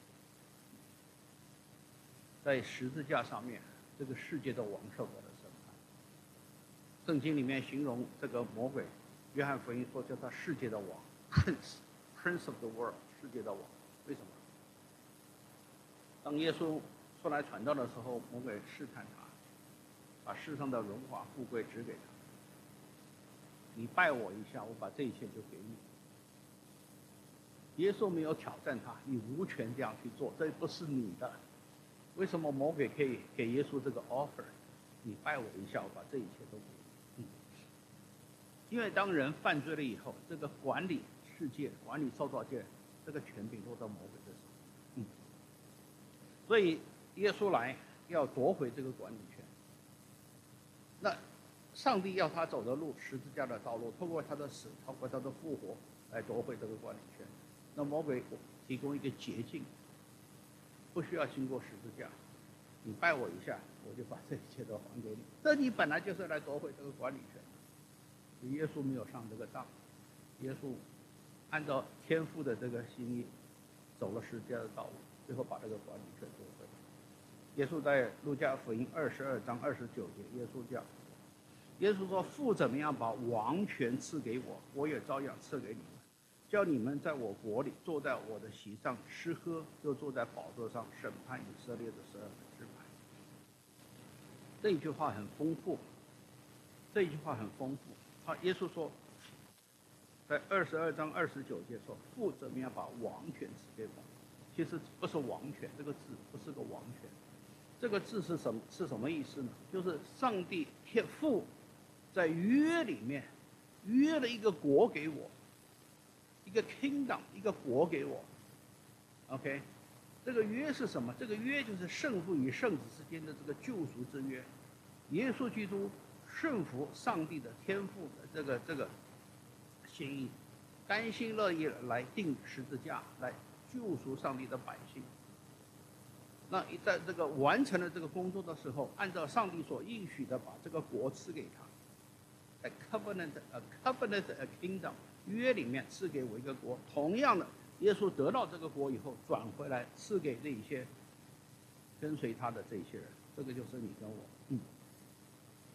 在十字架上面，这个世界的王受到了审判。圣经里面形容这个魔鬼，约翰福音说叫他世界的王 ，Prince Prince of the world， 世界的王。为什么？当耶稣出来传道的时候，魔鬼试探他，把世上的荣华富贵指给他。你拜我一下，我把这一切就给你。耶稣没有挑战他，你无权这样去做，这不是你的。为什么魔鬼可以给耶稣这个 offer？ 你拜我一下，我把这一切都给你。嗯，因为当人犯罪了以后，这个管理世界、管理受造界，这个权柄落到魔鬼的手。嗯，所以耶稣来要夺回这个管理权。那上帝要他走的路，十字架的道路，透过他的死，透过他的复活，来夺回这个管理权。那魔鬼提供一个捷径，不需要经过十字架，你拜我一下，我就把这一切都还给你。这你本来就是来夺回这个管理权。耶稣没有上这个当，耶稣按照天父的这个心意，走了十字架的道路，最后把这个管理权夺回。耶稣在路加福音二十二章二十九节，耶稣讲。耶稣说：“父怎么样把王权赐给我，我也照样赐给你们，叫你们在我国里坐在我的席上吃喝，又坐在宝座上审判以色列的十二个支派。”这一句话很丰富，这一句话很丰富。他耶稣说，在二十二章二十九节说：“父怎么样把王权赐给我？”其实不是王权这个字，不是个王权，这个字是什么？是什么意思呢？就是上帝天父。在约里面，约了一个国给我，一个 kingdom， 一个国给我。OK， 这个约是什么？这个约就是圣父与圣子之间的这个救赎之约。耶稣基督顺服上帝的天父的这个这个心意，甘心乐意来定十字架，来救赎上帝的百姓。那在这个完成了这个工作的时候，按照上帝所应许的，把这个国赐给他。在 covenant a covenant a kingdom 约里面赐给我一个国，同样的，耶稣得到这个国以后，转回来赐给那些跟随他的这些人，这个就是你跟我。嗯，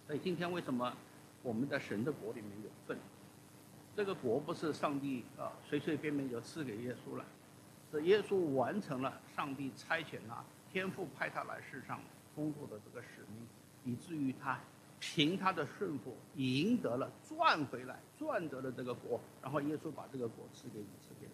所以今天为什么我们在神的国里面有份？这个国不是上帝啊随随便便就赐给耶稣了，是耶稣完成了上帝差遣他，天父派他来世上工作的这个使命，以至于他凭他的顺服赢得了赚回来赚得了这个国，然后耶稣把这个国赐给你，赐给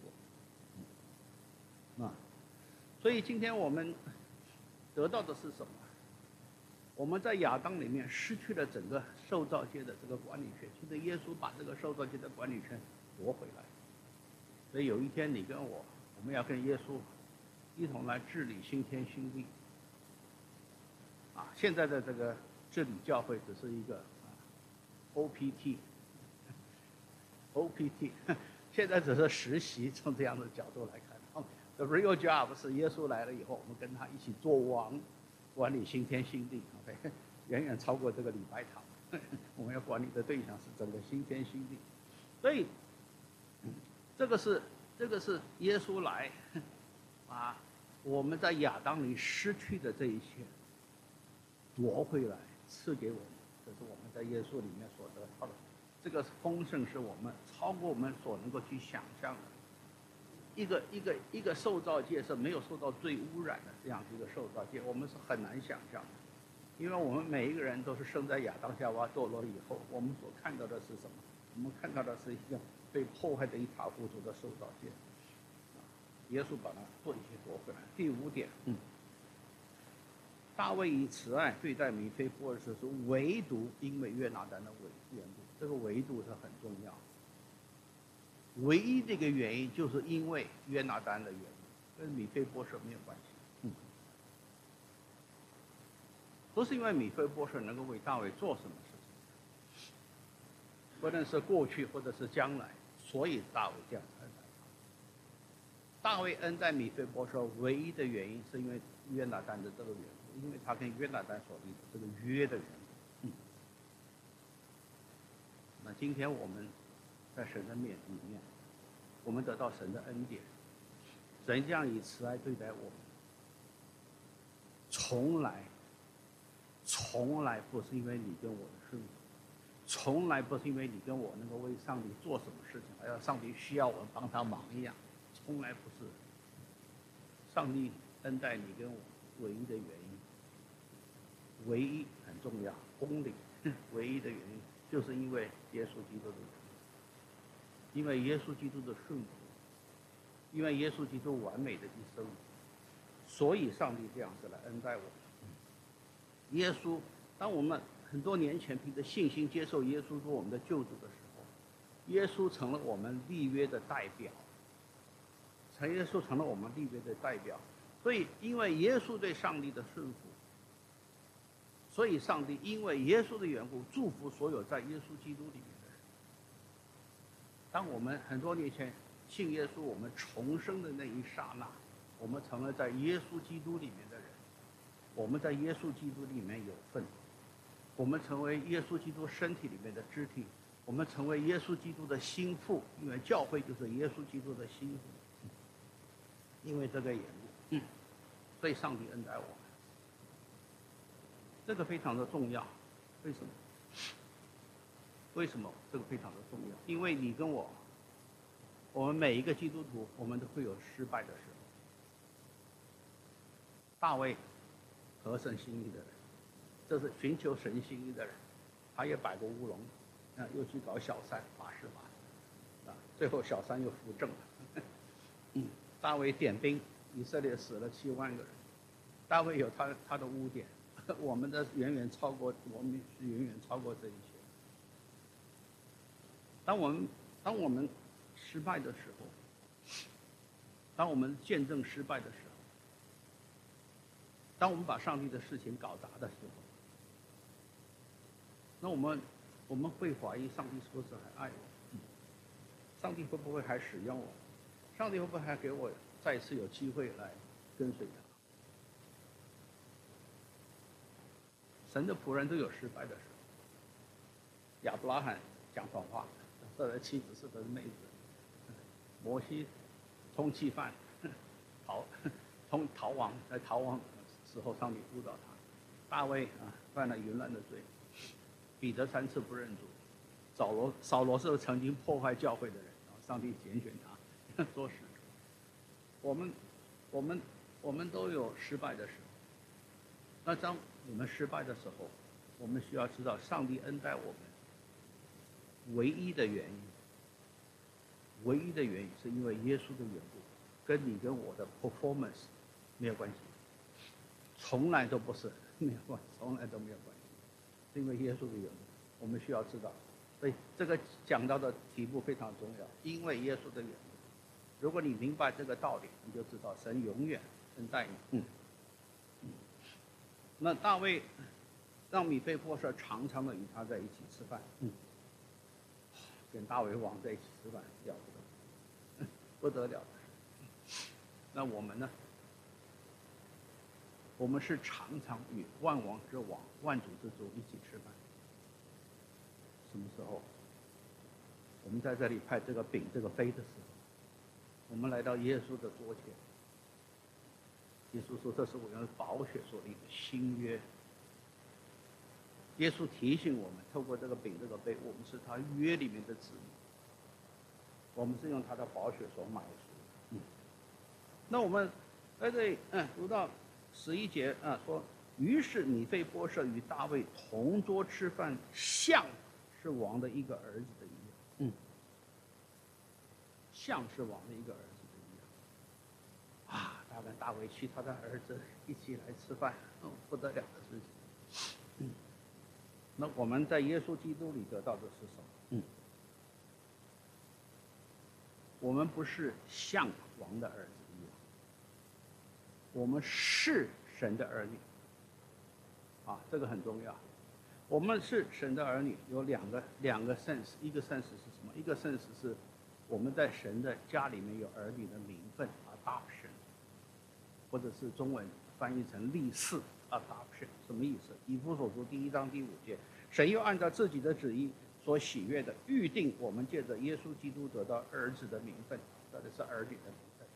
我。啊，所以今天我们得到的是什么？我们在亚当里面失去了整个受造界的这个管理权，现在耶稣把这个受造界的管理权夺回来。所以有一天你跟我，我们要跟耶稣一同来治理新天新地。啊，现在的这个治理教会只是一个啊 O P T，O P T， 现在只是实习，从这样的角度来看。The real job 是耶稣来了以后，我们跟他一起做王，管理新天新地 ，OK， 远远超过这个礼拜堂。我们要管理的对象是整个新天新地，所以，嗯、这个是这个是耶稣来，啊，我们在亚当里失去的这一切，夺回来赐给我们，这是我们在耶稣里面所得到的。这个丰盛是我们超过我们所能够去想象的。一个一个一个受造界是没有受到罪污染的这样一个受造界，我们是很难想象的，因为我们每一个人都是生在亚当夏娃堕落以后，我们所看到的是什么？我们看到的是一个被破坏的一塌糊涂的受造界。耶稣把它做一些夺回来。第五点，嗯，大卫以慈爱对待米非波设，是唯独因为约拿单的缘故，这个唯独是很重要。唯一的一个原因就是因为约拿单的缘故，跟米非波设没有关系。嗯，不是因为米非波设能够为大卫做什么事情，不论是过去或者是将来，所以大卫这样恩待他。大卫恩待米非波设唯一的原因是因为约拿单的这个缘故，因为他跟约拿单所立的这个约的缘故。嗯，那今天我们在神的面里面，我们得到神的恩典，神这样以慈爱对待我们，从来从来不是因为你跟我的顺服，从来不是因为你跟我能够为上帝做什么事情，而要上帝需要我们帮他忙一样，从来不是。上帝恩待你跟我唯一的原因，唯一很重要，公理唯一的原因，就是因为耶稣基督的缘故，因为耶稣基督的顺服，因为耶稣基督完美的一生，所以上帝这样子来恩待我们。耶稣，当我们很多年前凭着信心接受耶稣做我们的救主的时候，耶稣成了我们立约的代表，成耶稣成了我们立约的代表。所以因为耶稣对上帝的顺服，所以上帝因为耶稣的缘故祝福所有在耶稣基督里面的人。当我们很多年前信耶稣，我们重生的那一刹那，我们成了在耶稣基督里面的人，我们在耶稣基督里面有份，我们成为耶稣基督身体里面的肢体，我们成为耶稣基督的心腹，因为教会就是耶稣基督的心腹。因为这个缘故，嗯，所以上帝恩待我们，这个非常的重要。为什么？为什么这个非常的重要？因为你跟我，我们每一个基督徒，我们都会有失败的时候。大卫合神心意的人，这是寻求神心意的人，他也摆过乌龙，啊，又去搞小三八十八，啊，最后小三又扶正了。嗯，大卫点兵，以色列死了七万个人。大卫有他他的污点，我们的远远超过，我们是远远超过这一切。当我们当我们失败的时候，当我们见证失败的时候，当我们把上帝的事情搞砸的时候，那我们我们会怀疑上帝是不是还爱我？上帝会不会还使用我？上帝会不会还给我再次有机会来跟随他？神的仆人都有失败的时候。亚伯拉罕讲谎话，他的妻子是他的妹子；摩西通缉犯，逃通逃亡，在逃亡的时候，上帝辅导他；大卫啊犯了淫乱的罪。 彼得三次不认主，扫罗扫罗是曾经破坏教会的人，然后上帝拣选他做使徒。我们我们我们都有失败的时候。那当我们失败的时候，我们需要知道上帝恩待我们唯一的原因，唯一的原因是因为耶稣的缘故，跟你跟我的 performance 没有关系，从来都不是没有关系，从来都没有关系，是因为耶稣的缘故。我们需要知道，所以这个讲到的题目非常重要，因为耶稣的缘故。如果你明白这个道理，你就知道神永远恩待你。嗯。那大卫让米非波设常常的与他在一起吃饭，嗯，跟大卫王在一起吃饭，了不得，不得了的。那我们呢？我们是常常与万王之王、万主之主一起吃饭。什么时候？我们在这里派这个饼、这个杯的时候，我们来到耶稣的桌前。耶稣说：“这是我用宝血所立的新约。”耶稣提醒我们，透过这个饼、这个杯，我们是他约里面的子民，我们是用他的宝血所买赎。嗯，那我们在这里，嗯，读到十一节啊，说：“于是米非波设与大卫同桌吃饭，像是王的一个儿子的一样。”嗯，像是王的一个儿子。啊，他跟大卫其他的儿子一起来吃饭，嗯，不得了的事情。嗯，那我们在耶稣基督里得到的是什么？嗯，我们不是像王的儿子一样，我们是神的儿女。啊，这个很重要。我们是神的儿女，有两个两个 sense， 一个 sense 是什么？一个 sense 是我们在神的家里面有儿女的名分 adoption。或者是中文翻译成立嗣 adoption， 什么意思？以弗所书第一章第五节，神又按照自己的旨意所喜悦的预定，我们借着耶稣基督得到儿子的名分，这里是儿女的名分。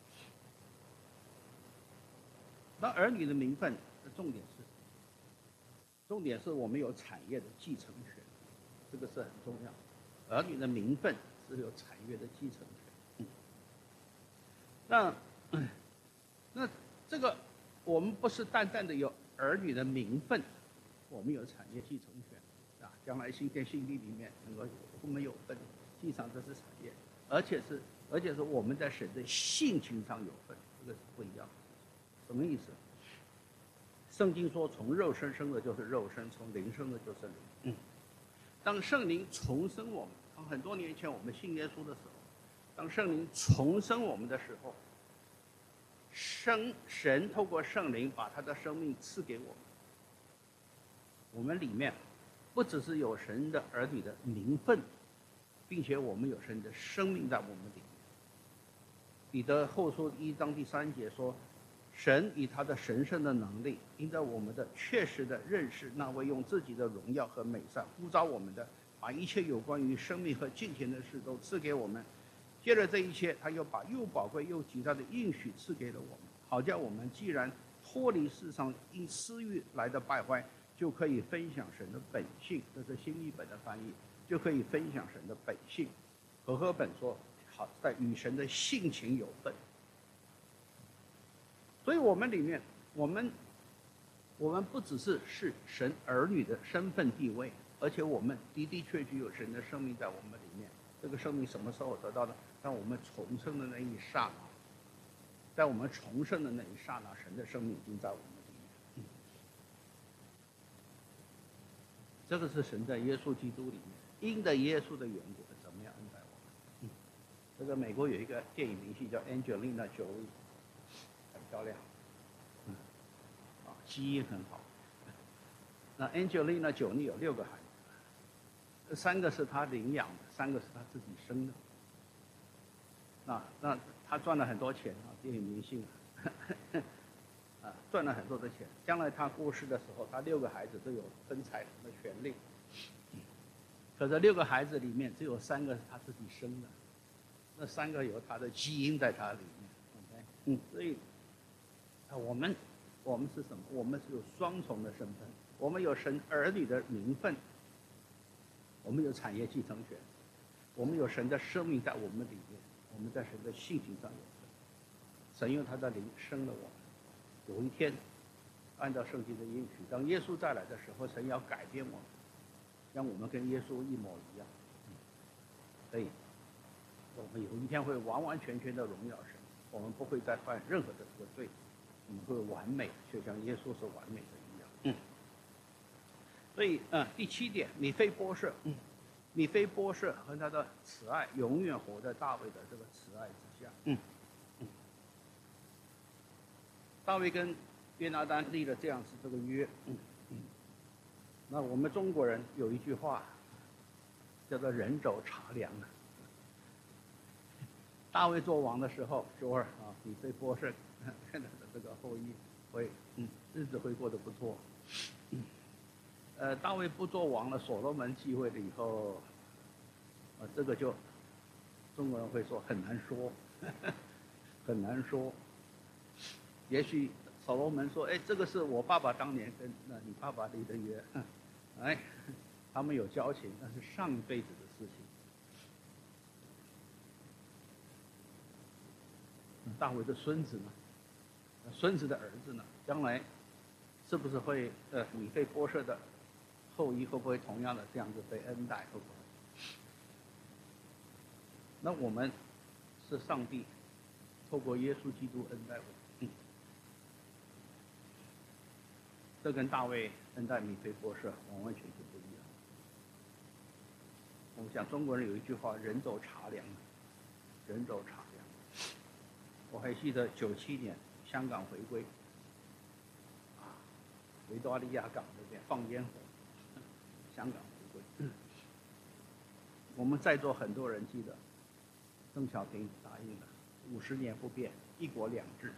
那儿女的名分的重点是，重点是我们有产业的继承权，这个是很重要。儿女的名分是有产业的继承权。嗯、那。嗯那这个，我们不是单单的有儿女的名分，我们有产业继承权，啊，将来新天新地里面能够我们有份继承这是产业，而且是而且是我们在神的性情上有份，这个是不一样的。什么意思？圣经说，从肉身生的就是肉身，从灵生的就是灵。嗯，当圣灵重生我们，当很多年前我们信耶稣的时候，当圣灵重生我们的时候。生神透过圣灵把他的生命赐给我们，我们里面不只是有神的儿女的名分，并且我们有神的生命在我们里面。彼得后书一章第三节说：“神以他的神圣的能力，因着我们的确实的认识那位用自己的荣耀和美善呼召我们的，把一切有关于生命和敬虔的事都赐给我们。接着这一切，他又把又宝贵又极大的应许赐给了我们，好叫我们既然脱离世上因私欲来的败坏，就可以分享神的本性。”这是新译本的翻译，就可以分享神的本性。和合本说：“好，在与神的性情有份。”所以我们里面，我们我们不只是是神儿女的身份地位，而且我们的的确确有神的生命在我们里面。这个生命什么时候得到的？当我们重生的那一刹那，在我们重生的那一刹那，神的生命已经在我们里面。嗯、这个是神在耶稣基督里面，因着耶稣的缘故，怎么样恩待我们？嗯、这个美国有一个电影明星叫 Angelina Jolie， 很漂亮，嗯，啊，基因很好。那 Angelina Jolie 有六个孩子，三个是她领养的，三个是她自己生的。那那他赚了很多钱啊，电影明星啊，赚了很多的钱。将来他过世的时候，他六个孩子都有分财产的权利。可是六个孩子里面只有三个是他自己生的，那三个有他的基因在他里面。OK， 嗯，所以啊，我们我们是什么？我们是有双重的身份，我们有神儿女的名分， 我们有产业继承权，我们有神的生命在我们里面，我们在神的性情上有份。神用他的灵生了我们。有一天，按照圣经的应许，当耶稣再来的时候，神要改变我们，让我们跟耶稣一模一样。所以，我们有一天会完完全全的荣耀神，我们不会再犯任何的这个罪，我们会完美，就像耶稣是完美的一样。嗯。所以，嗯，第七点，米非波设，嗯，米非波设和他的慈爱永远活在大卫的这个慈爱之下。嗯。嗯。大卫跟约拿单立了这样子这个约。嗯。嗯。那我们中国人有一句话，叫做人走茶凉啊。大卫做王的时候，周二啊，米非波设看到的这个后裔会，嗯，日子会过得不错。嗯。呃，大卫不做王了，所罗门继位了以后，呃，这个就中国人会说很难说，呵呵很难说。也许所罗门说：“哎，这个是我爸爸当年跟那你爸爸立的约，哎，他们有交情，那是上一辈子的事情。”大卫的孙子呢？孙子的儿子呢？将来是不是会呃米非波设的后裔会不会同样的这样子被恩待？会不会？那我们是上帝透过耶稣基督恩待我们。嗯。这跟大卫恩待米非波设完完全全不一样。我们讲中国人有一句话：“人走茶凉。”人走茶凉。我还记得九七年香港回归，啊，维多利亚港那边放烟火，香港回归。我们在座很多人记得，邓小平答应了五十年不变，一国两制。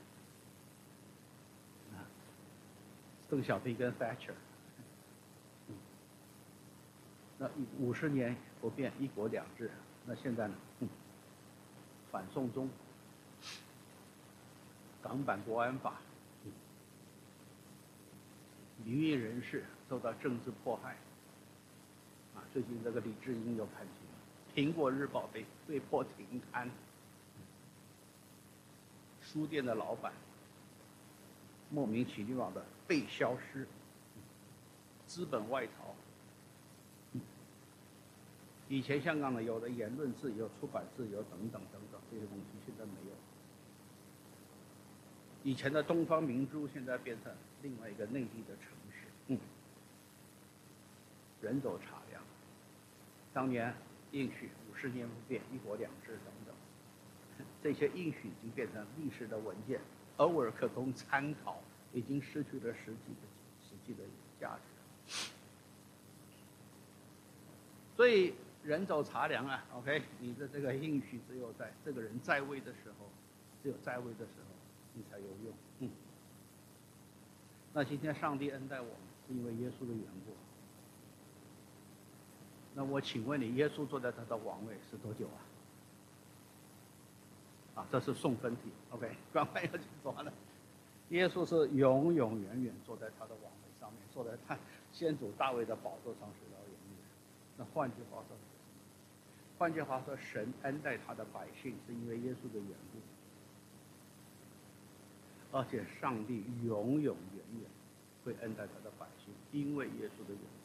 啊，邓小平跟 Thatcher， 嗯，那五十年不变，一国两制。那现在呢？嗯，反送中。港版国安法，民运人士受到政治迫害，啊，最近这个李志英有判刑，苹果日报被被迫停刊，书店的老板莫名其妙的被消失，资本外逃。以前香港的有的言论自由、出版自由等等等等这些东西，现在没有。以前的东方明珠现在变成另外一个内地的城市。嗯。人走茶凉。当年应许五十年不变，一国两制等等，这些应许已经变成历史的文件，偶尔可供参考，已经失去了实际的实际的价值。所以人走茶凉啊 ，OK， 你的这个应许只有在这个人在位的时候，只有在位的时候。你才有用。嗯。那今天上帝恩待我们，是因为耶稣的缘故。那我请问你，耶稣坐在他的王位是多久啊？啊，这是送分题。OK， 赶快要去做完了。耶稣是永永远远坐在他的王位上面，坐在他先祖大卫的宝座上直到永远。那换句话说，换句话说，神恩待他的百姓，是因为耶稣的缘故。而且上帝永永远远会恩待他的百姓，因为耶稣的缘故。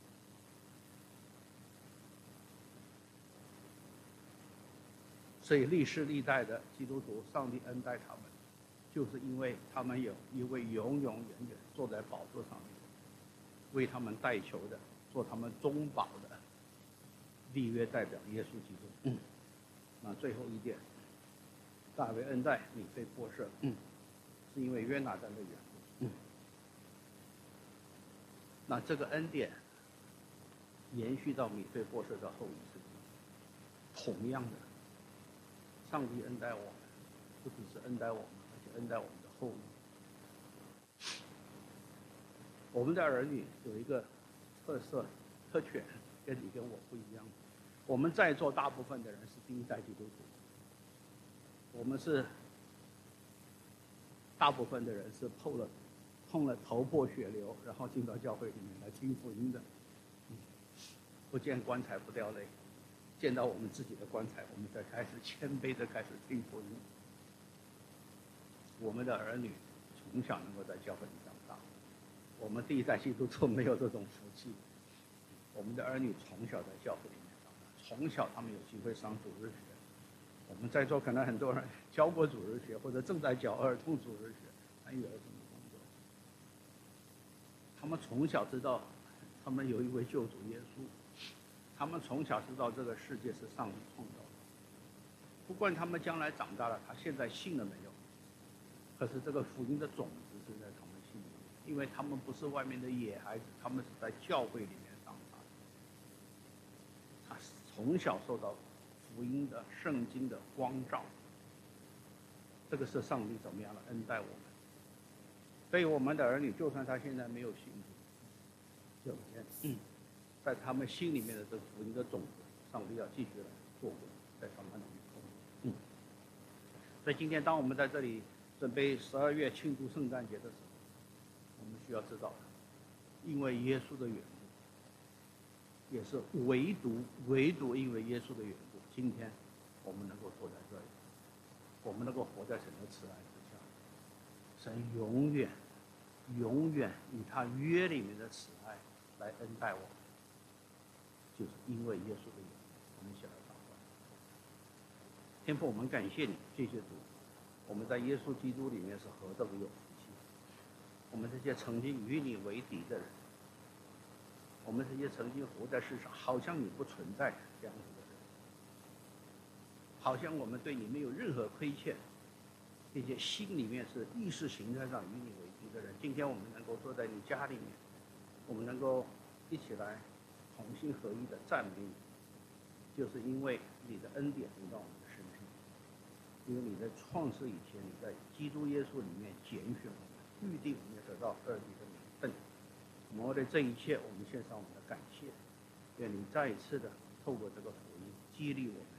所以历世历代的基督徒，上帝恩待他们，就是因为他们有一位永永远远坐在宝座上面，为他们代求的，做他们中保的立约代表耶稣基督。嗯。那最后一点，大卫恩待米非波设。嗯。是因为约拿单的缘故。嗯。那这个恩典延续到米非波设的后裔身上，同样的，上帝恩待我们，不只是恩待我们，而且恩待我们的后裔。我们的儿女有一个特色特权，跟你跟我不一样。我们在座大部分的人是第一代基督徒，我们是。大部分的人是碰了碰了头破血流，然后进到教会里面来听福音的。 不见棺材不掉泪，见到我们自己的棺材，我们才开始谦卑的开始听福音。我们的儿女从小能够在教会里长大，我们第一代基督徒没有这种福气。我们的儿女从小在教会里面长大，从小他们有机会上主日学。我们在座可能很多人教过主日学，或者正在教儿童主日学，参与儿童的工作。他们从小知道，他们有一位救主耶稣，他们从小知道这个世界是上帝创造的。不管他们将来长大了，他现在信了没有？可是这个福音的种子是在他们心里面，因为他们不是外面的野孩子，他们是在教会里面长大的。他从小受到福音的圣经的光照，这个是上帝怎么样的恩待我们。所以我们的儿女，就算他现在没有信主，有天，嗯，在他们心里面的这个福音的种子，上帝要继续来做工，在他们里面。嗯，所以今天当我们在这里准备十二月庆祝圣诞节的时候，我们需要知道，因为耶稣的缘故，也是唯独唯独因为耶稣的缘故，今天我们能够坐在这里，我们能够活在神的慈爱之下。神永远永远以他约里面的慈爱来恩待我们，就是因为耶稣的缘故。我们一起来祷告。天父，我们感谢你，谢谢主，我们在耶稣基督里面是何等有福气。我们这些曾经与你为敌的人，我们这些曾经活在世上好像你不存在这样子的人，好像我们对你没有任何亏欠，这些心里面是意识形态上与你为敌的人，今天我们能够坐在你家里面，我们能够一起来同心合一的赞美你，就是因为你的恩典临到我们的身上，因为你在创世以前，你在基督耶稣里面拣选我们，预定我们要得到儿女的名分。我们为了这一切，我们献上我们的感谢。愿你再一次的透过这个福音激励我们，